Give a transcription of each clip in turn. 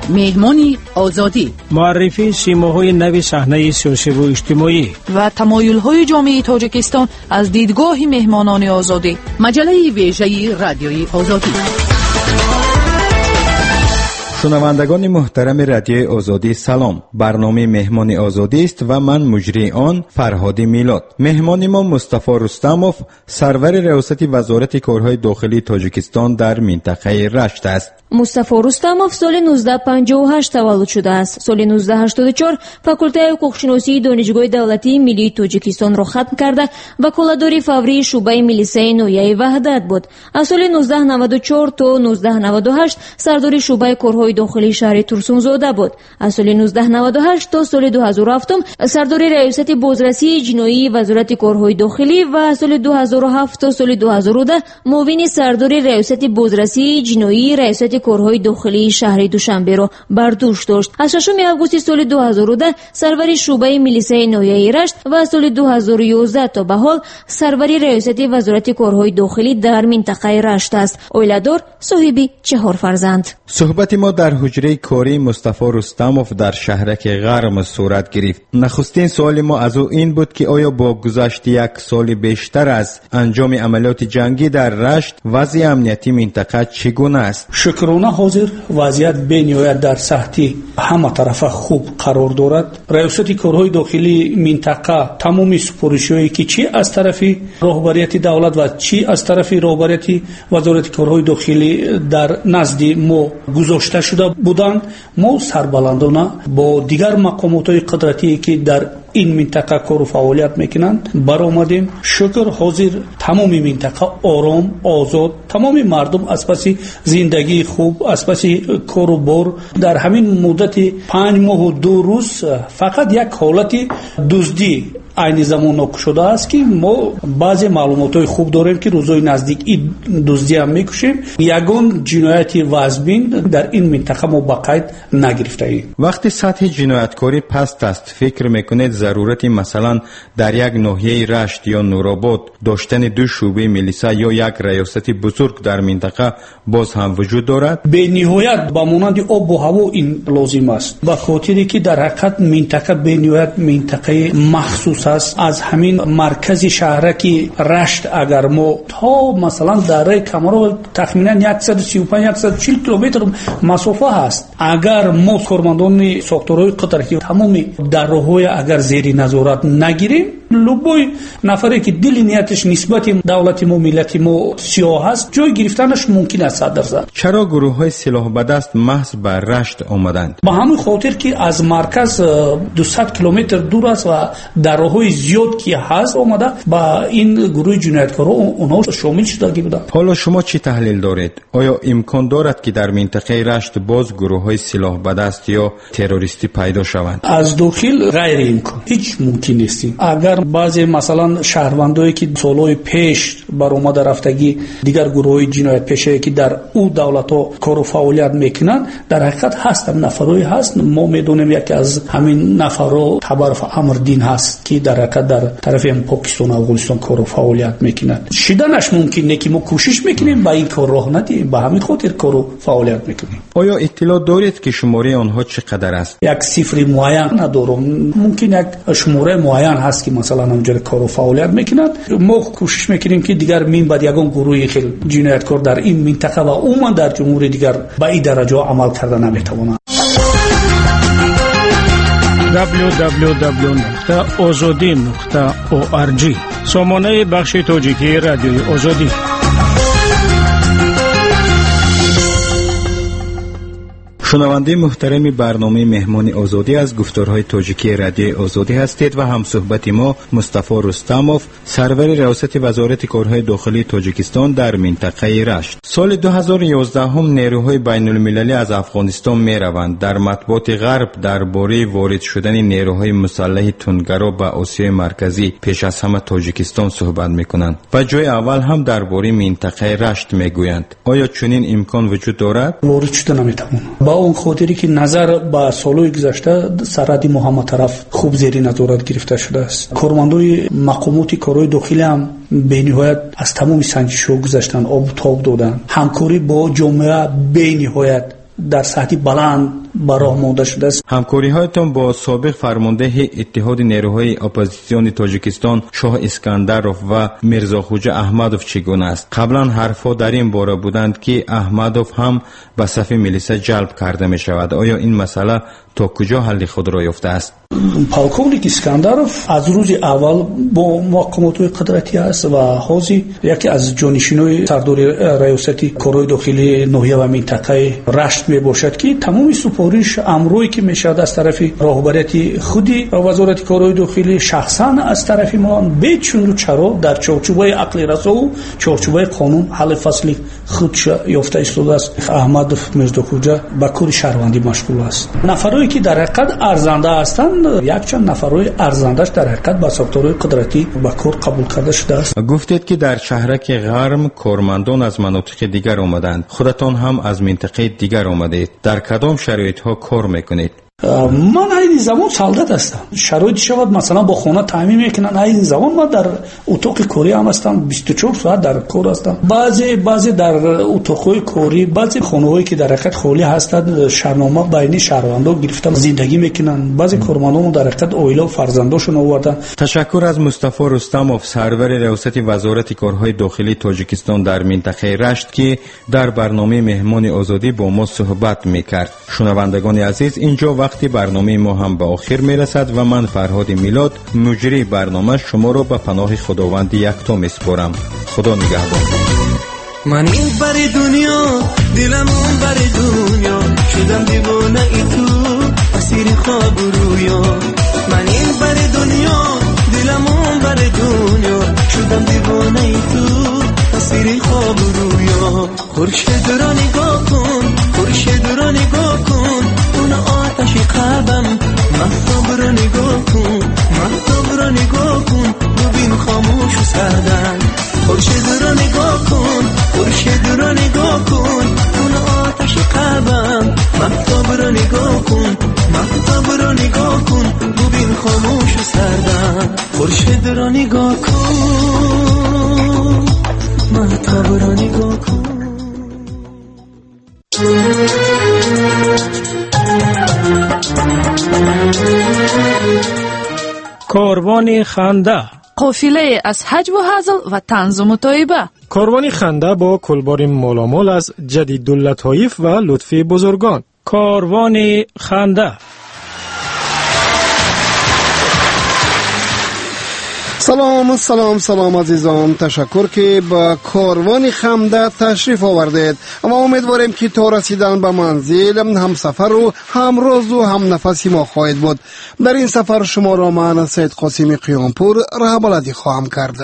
مهمانی آزادی، معرفی سیماهای نوی صحنه سیاسی و اجتماعی و تمایل‌های جامعه تاجیکستان از دیدگاه مهمانان آزادی. مجله ویژه رادیوی آزادی. شنوندگان محترم رادیوی آزادی سلام. برنامه مهمان آزادی است و من مجری آن فرهادی میلاد. مهمان ما مصطفی رستموف، سرور ریاست وزارت کارهای داخلی تاجیکستان در منطقه رشت است. مصطفی رستموف سال 1958 تولد شده است. سال 1984 فاکولته حقوق‌شناسی دانشگاه دولتی ملی تاجیکستان را ختم کرده و کله‌داری فوری شعبه میلیسای نویه وحدت بود. از سال 1994 تا 1998 سرداری شعبه کارهای داخلی شهر ترسونزاده بود. از سال 1998 تا سال 2007 سرداری ریاست بازرسی جنایی وزارت کارهای داخلی و از سال 2007 تا سال 2010 معاون سرداری ریاست بازرسی جنایی ریاست کارهای داخلی شهر دوشنبه را بر دوش داشت. از 6 آگوست سال 2010 سروری شعبه میلیسای نویه رشت و از سال 2011 تا به حال سروری ریاست وزارت کارهای داخلی در منطقه رشت است. اویلادور صاحب 4 فرزند. صحبت ما در حجره کاری مصطفی رستموف در شهرک غرم صورت گرفت. نخستین سوال ما از او این بود که آیا با گذشت یک سال بیشتر از انجام عملیات جنگی در رشت وضع امنیتی منطقه چگونه است؟ شکرانه حاضر وضعیت بین‌المللی در سطح همه طرفه خوب قرار دارد. ریاست کارهای داخلی منطقه تمامی سپارش‌هایی که چی از طرف رهبریت دولت و چی از طرف رهبریت وزارت کارهای داخلی در نزد ما گذاشته شده بودند، ما سربلندانه با دیگر مقامات قدرتی که در این منطقه کار و فعالیت میکنند برآمدیم. شکر حاضر تمام منطقه آرام، آزاد، تمام مردم از پس زندگی خوب، از پس کار و بار در همین مدت 5 ماه و 2 روز فقط یک حالت دزدی این زمان نقش شده است که ما بعضی معلومات خوب داریم که روزهای نزدیک این دزدی هم میکشیم. یگان جنایت وزبین در این منطقه ما بقید نگرفته ایم. وقتی سطح جنایتکاری پست است، فکر میکنید ضرورت مثلا در یک ناحیه رشت یا نورآباد داشتن 2 شعبه میلیسا یا یک ریاست بزرگ در منطقه باز هم وجود دارد؟ به نهایت با مانند آب و هوا این لازم است، به خاطری که در حقیقت منطقه به نهایت منطقه مخصوص است. از همین مرکز شهرکی رشت اگر ما تا مثلا دره کمرو تخمینا 135-140 کیلومتر مسافه هست، اگر ما کارمندان ساختارهای قطرکی تمامی درهای اگر زیر نظارت نگیریم، لبوی نفری که دل نیتش نسبت دولت ما ملت ما سیاه است جای گرفتنش ممکن است 100%. چرا گروه‌های سلاح به دست محض بر رشت آمدند؟ به همین خاطر که از مرکز 200 کیلومتر دور است و درهای زیاد که هست آمده با این گروه جنایتکارا اونها شامل شده بودند. حالا شما چی تحلیل دارید؟ آیا امکان دارد که در منطقه رشت باز گروه‌های سلاح به دست یا تروریستی پیدا شوند؟ از داخل غیر امکان، هیچ ممکن نیست. اگر بعضی مثلا شهروندایی که سالهای پیش بر اومده رفتگی دیگر گروه‌های جنایت پیشه که در او دولت‌ها کار و فعالیت میکنند، در حقیقت هستن نفرایی هست. ما میدونیم یکی از همین نفرها تبرف امردین هست که در حقیقت در طرف پاکستان و افغانستان کار و فعالیت میکنند. شدنش ممکنه که ما کوشش میکنیم با این کار راه ندیم، به همین خاطر کار و فعالیت میکنیم. آیا اطلاع دارید که شماره آنها چقدر است؟ یک صفر معین ندارم، ممکن یک شماره معین هست که مثلا اونجا کار و فعالیت میکنند. ما کوشش میکنیم که دیگر مین بعد یگان گروهی خیلی جنایتکار در این منطقه و عموما در جمهوری دیگر به این درجه عمل کرده نمیتوانند. www.azadi.org سامانه بخش تاجیکی رادیوی آزادی. شنونده محترم برنامه مهمان آزادی از گفتارهای تاجیکی رادیو آزادی هستید و همصحبت ما مصطفی رستموف، سرور ریاست وزارت کارهای داخلی تاجیکستان در منطقه رشت. سال 2011 هم نیروهای بین المللی از افغانستان می روند. در مطبوعات غرب درباره وارد شدن نیروهای مسلح تندگرا به آسیای مرکزی پیش از همه تاجیکستان صحبت می کنند و جای اول هم درباره منطقه رشت می گویند. آیا چنین امکان وجود دارد؟ وارد شده نمیتوان. با اون خاطری که نظر با سالهای گذشته سرحد محمد طرف خوب زیر نظارت گرفته شده است. کارمندای مقامات کارهای داخلی هم به نهایت از تمام سنجش‌ها گذشتن، آب و تاب دادن. همکاری با جامعه به نهایت در سطح بلند به راه مانده شده است. همکاری‌هایتان با سابق فرمانده اتحاد نیروهای اپوزیسیون تاجیکستان شاه اسکندرов و میرزاخوجا احمدov چگونه است؟ قبلا حرفها در این باره بودند که احمدov هم به صف میلیسا جلب کرده می شود. آیا این مسئله تا کجا حل خود را یافته است؟ полковник Искандаров аз рӯзи аввал бо муҳакамотҳои қудратӣ аст ва ҳозир яке аз ҷонишинои сардори раёсати корҳои дохилии ноҳия ва минтақаи рашт мебошад ки тамоми супориш амрое ки мешавад аз тарафи роҳбарияти худи вазорати корҳои дохилӣ шахсан аз тарафи мо бечунру чаро дар чорчӯбаи ақли расову чорчӯбаи қонун ҳалли фасли худ ёфта истодааст. аҳмадов мирзохӯҷа ба кори шаҳрвандӣ машғул аст. нафарое ки дар ҳақиқат арзанда ҳастанд якчанд нафарои арзандаш дар ҳақиқат ба сабторои қудратӣ ба кор қабул карда шудааст. гуфтед ки дар шаҳраки ғарм кормандон аз манотиқи дигар омаданд. худатон ҳам аз минтақаи дигар омадед. дар кадом шароитҳо кор мекунед? من این زمان солдат هستم. شرایطی شود مثلا با خانه تامین میکنن. این زمان من در اتاق کاری هم هستم. 24 ساعت در کار هستم. بعضی در اتاق‌های کاری، بعضی خانه‌هایی که در حقیقت خالی هستند شهرنامه بین شهروندان گرفتن زندگی میکنن. بعضی کارمندان در حقیقت اویلا و فرزنداشون آوردن. تشکر از مصطفی رستمov سرور ریاست وزارت کارهای داخلی تاجیکستان در منطقه رشت که در برنامه مهمان آزادی با ما صحبت میکرد. شنوندگان عزیز، اینجا وقتی برنامه ما هم به آخر میرسد و من فرهاد میلاد مجری برنامه شما را به پناه خداوند یکتا میسپارم. خدا نگهدار. من این بر دنیا دلم اون بر دنیا شدم دیوانه ای تو اسیر خواب رویا. من این بر دنیا دلم اون بر دنیا شدم دیوانه ای تو اسیر خواب رویا. خورشید را نگاه کن، خورشید را نگاه کن، اون آتش قلبم مهتاب را نگاه کن، مهتاب را نگاه کن، ببین خاموش و سردن. خورشید را نگاه کن، خورشید را نگاه کن، اون آتش قلبم مهتاب را نگاه کن، مهتاب را نگاه کن، ببین خاموش و سردن. خورشید را نگاه کن، مهتاب را نگاه کن. کاروان خنده، قافله از حج و هزل و طنز و مطایبه. کاروان خنده با کلبار مالامال از جدیداللطایف و لطفی بزرگان. کاروان خنده. سلام عزیزان، تشکر که با کاروان خنده تشریف آوردید. اما امیدواریم که تا رسیدن به منزل همسفر و همراز و هم نفسی ما خواهید بود. در این سفر شما را من سید قاسمی قیامپور رهبردی خواهم کرد.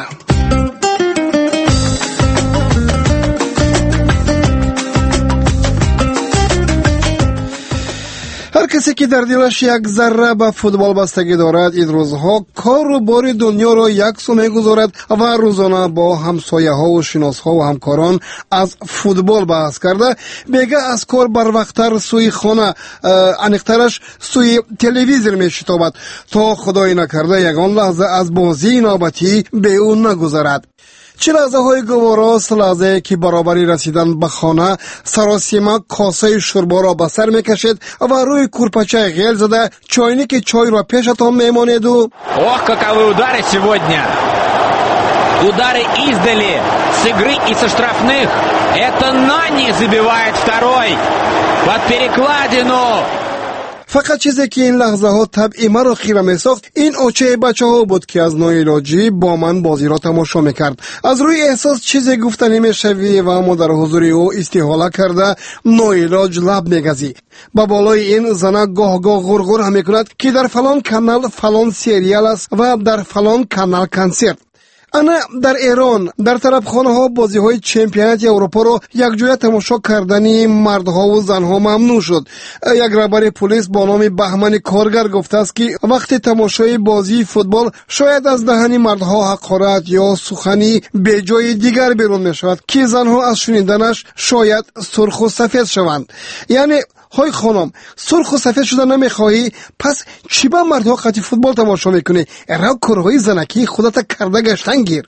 هر کسی که در دلش یک ذره به فوتبال بستگی دارد این روزها کار و بار دنیا را یک سو میگذارد و روزانه با همسایه ها و شناس ها و همکاران از فوتبال بحث کرده. بیگه از کار بر وقتتر سوی خانه، انیقترش سوی تلویزیون میشتابد تا خدای نکرده یگان لحظه از بازی نوبتی به اون نگذرد. چه لحظه های گواراست، لحظه که برابری رسیدن به خانه سراسیمه کاسه شوربا را به سر میکشید و روی کورپچه غیل زده چاینک چای را پیشتان میمانید و Ох, каковы удары сегодня! Удары издали, с игры и со штрафных. Это Нани забивает второй под перекладину. فقط چیزی که این لحظه ها طبعی مرا خیره می ساخت این اوچه بچه ها بود که از ناعلاجی با من بازی را تماشا می کرد. از روی احساس چیزی گفتنی می شوی و اما در حضور او استحاله کرده ناعلاج لب می گزی. با بالای این زنه گاه غرغر هم می کند که در فلان کانال فلان سریال است و در فلان کانال کنسرت. انا در ایران در طرف خانه ها بازی های چمپیونات اروپا رو یک جویا تماشا کردنی مردها و زنها ممنوع شد. یک رهبر پلیس با نام بهمن کارگر گفته است که وقتی تماشای بازی فوتبال شاید از دهن مردها حقارت یا سخنی به جای دیگر بیرون می شود که زنها از شنیدنش شاید سرخ و سفید شوند. یعنی های خانم سرخ و سفید شدن نمیخواهی پس چی با مردها قطعی فوتبال تماشا میکنی؟ را کارهای زنکی خودت کرده گشتن گیر.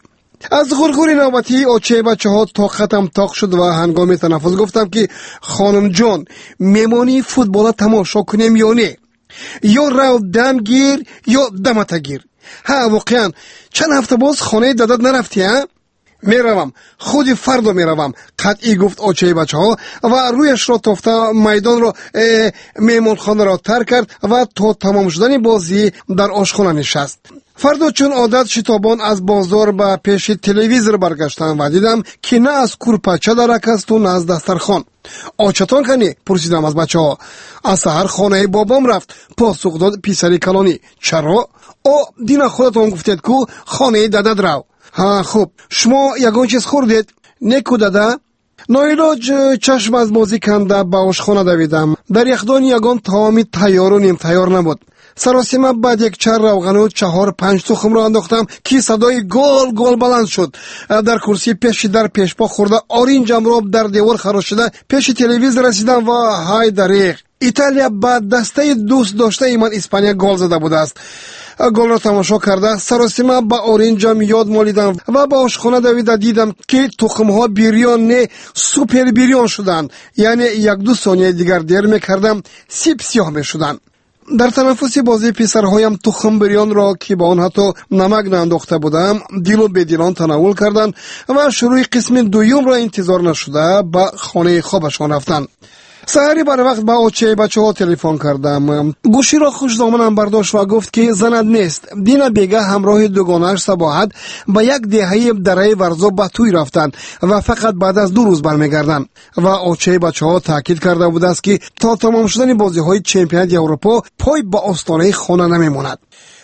از غرغور نوبتی اوچه بچه ها طاقتم طاق شد و هنگام تنفس گفتم که خانم جان میمانی فوتبال تماشا کنیم یا نه؟ یا رو دم گیر یا دمت گیر. ها واقعا چند هفته باز خانه دادت نرفتی ها؟ میروم، خودی فردا میروم، قطعی گفت اوچه بچه ها و رویش را تفته میدان را میمون خانه را ترک کرد و تا تمام شدن بازی در آشخانه نشست. فردا چون عادت شتابان از بازار به پیش تلویزیون برگشتم و دیدم که نه از کورپچه درک است و نه از دسترخوان. آچتان کنی؟ پرسیدم از بچه ها. از سحر خانه بابام رفت. پاسخ داد پسری کلانی. چرا؟ دینا خودتان گفتید که خانه دادت رو. ها خوب، شما یگان چیز خوردید؟ نیکو داده؟ نایلاج چشم از بازی کنده به آشخانه دویدم. در یخدان یگان تمامی تیار و نیم تیار نبود. سراسیمه بعد یک چر روغن و 4-5 تخم را انداختم که صدای گل بلند شد. در کرسی پیش در پیش پا خورده آرینجم را در دیوار خراشیده پیش تلویزیون رسیدم و های دریغ. ایتالیا بعد دسته دوست داشته ای من اسپانیا گل زده بوده است. گل را تماشا کرده سراسیمه با اورینجم یاد مالیدم و با آشخانه دویده دیدم که تخمها بیریان نه سوپر بیریان شدند. یعنی 1-2 ثانیه دیگر دیر میکردم سیب سیاه میشدند. در تنفس بازی پسرهایم تخم بریان را که با آن حتی نمک نانداخته بودم دیل و بدیلان تناول کردند و شروع قسم دوم را انتظار نشده به خانه خوابشان رفتند. سحری بر وقت با اوچه بچه ها تلفن کردم. گوشی را خوش دامنم برداشت و گفت که زند نیست. دینا بیگه همراه دوگانش صباحت به یک دهه دره ورزو به توی رفتند و فقط بعد از 2 روز برمیگردند. و اوچه بچه ها تاکید کرده بود است که تا تمام شدن بازی های چمپیونات اروپا پای با آستانه خانه نمیماند.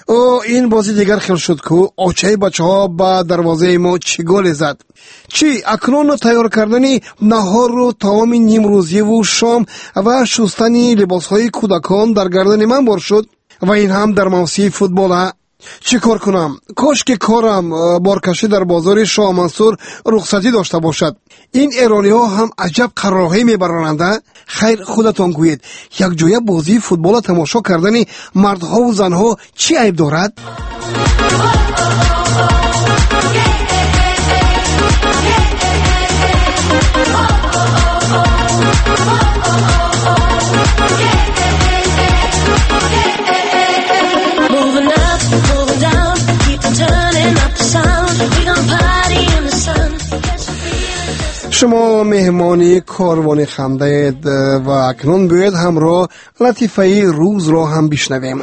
این بازی دیگر خیلی شد که اوچه بچه ها با دروازه ما چی گل زد. چی اکنون تیار کردنی نهار رو تمام نیم روزی و شام و شستنی لباس های کودکان در گردن من بار شد و این هم در موسیقی فوتبال. چی کار کنم؟ کاش که کارم بارکشی در بازار شاه منصور رخصتی داشته باشد. این ایرانی ها هم عجب قراهی میبراننده. خیر خودتان گویید یک جای بازی فوتبال تماشا کردنی مردها و زنها چی عیب دارد؟ شما مهمانی کاروان خنده اید و اکنون باید همراه لطیفه روز را هم بشنویم.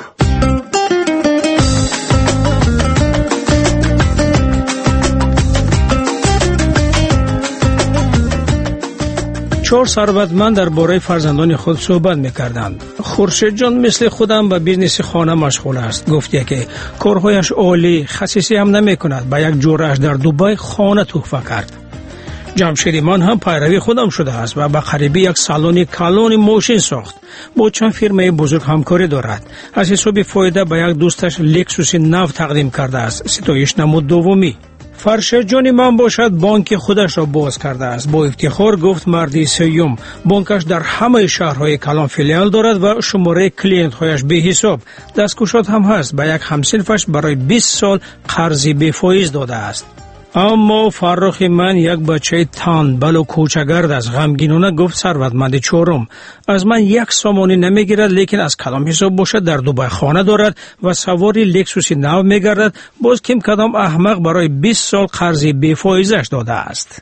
4 ثروتمند درباره فرزندان خود صحبت می‌کردند. خورشید جان مثل خودم به بیزنس خانه مشغول است. گفت که کارهایش عالی، خصیصی هم نمی‌کند. با یک جورش در دبی خانه تحفه کرد. جمشیدمان هم پیروی خودم شده است و به قریبی یک سالن کلان ماشین ساخت. با چند فرمای بزرگ همکاری دارد. از حساب فایده به یک دوستش لکسوس نو تقدیم کرده است. ستایش نمود دومی. فرشید جان من باشد بانک خودش را باز کرده است. با افتخار گفت مردی سیوم. بانکش در همه شهرهای کلان فیلیال دارد و شماره کلینت هایش به حساب. دستگشاد هم هست. به یک همسلفش برای 20 سال قرضی بی فایز داده است. اما فرخ من یک بچه تنبل و کوچگرد از غمگینانه گفت ثروتمند چهارم از من 1 سامانی نمیگیرد، لیکن از کلام حساب باشد در دبی خانه دارد و سواری لکسوس نو میگردد. باز کم کدام احمق برای 20 سال قرضی بی فایزش داده است.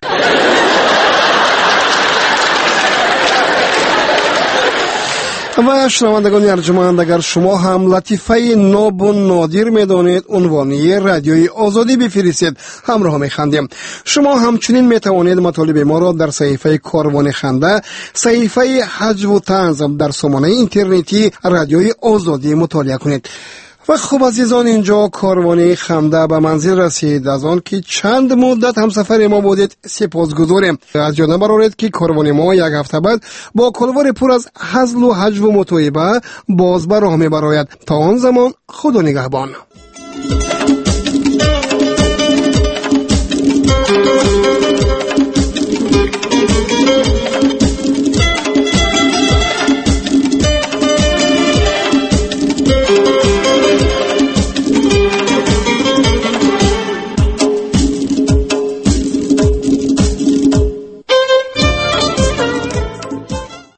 و شنوندگان ارجمند، اگر شما هم لطیفه ناب و نادر میدانید عنوانی رادیوی آزادی بفرستید، همراه میخندیم. شما همچنین میتوانید مطالب ما را در صحیفه کاروان خنده، صحیفه حجو و طنز در سامانه اینترنتی رادیوی آزادی مطالعه کنید. و خب عزیزان، اینجا کاروان خنده به منزل رسید. از آن که چند مدت همسفر ما بودید سپاسگزاریم. از یاد نبرید که کاروان ما 1 هفته بعد با کلوار پر از هزل و هجو و مطایبه باز به راه میبراید. تا آن زمان خدا نگهبان.